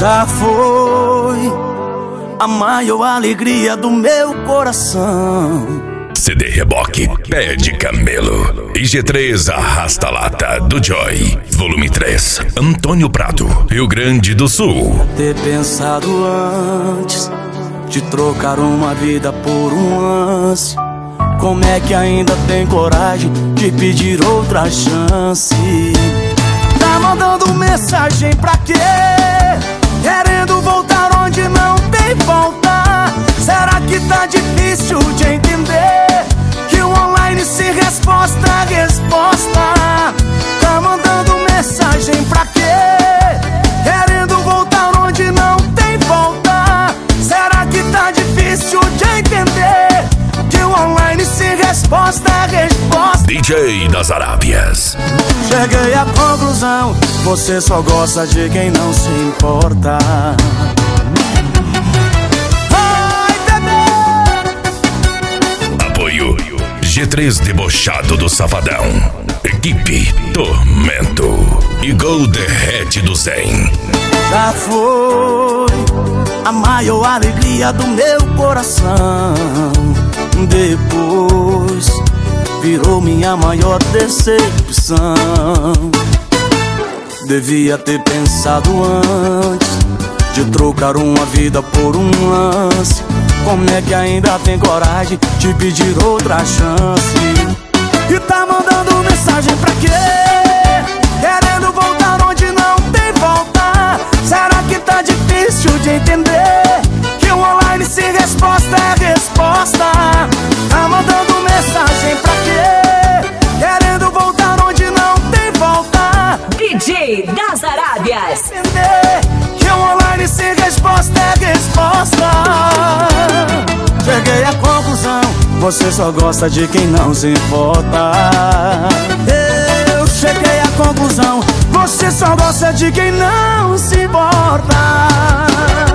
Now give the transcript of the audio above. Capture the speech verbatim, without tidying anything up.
Já foi a maior alegria do meu coração. C D Reboque, Pé de Camelo e G três Arrasta Lata do Joy, volume três, Antônio Prado, Rio Grande do Sul. Ter pensado antes de trocar uma vida por um lance. Como é que ainda tem coragem de pedir outra chance? Tá mandando mensagem pra quê? Querendo voltar onde não tem volta. Será que tá difícil de entender que o online sem resposta é resposta? Tá mandando mensagem pra quê? Querendo voltar onde não tem volta. Será que tá difícil de entender que o online sem resposta é resposta? D J das Arábias. Cheguei à conclusão, você só gosta de quem não se importa. Ai, bebê! Apoio G três Debochado do Safadão, Equipe Tormento e Gol Derrete do Zen. Já foi a maior alegria do meu coração. Depois virou minha maior decepção. Devia ter pensado antes de trocar uma vida por um lance. Como é que ainda tem coragem de pedir outra chance? E tá mandando mensagem pra quê? Querendo voltar onde não tem volta. Será que tá difícil de entender que o online sem resposta é resposta? Tá mandando mensagem pra quê? Querendo voltar onde não tem volta. D J das Arábias. Entender que o online sem resposta é resposta. Cheguei à conclusão, você só gosta de quem não se importa. Eu cheguei à conclusão, você só gosta de quem não se importa.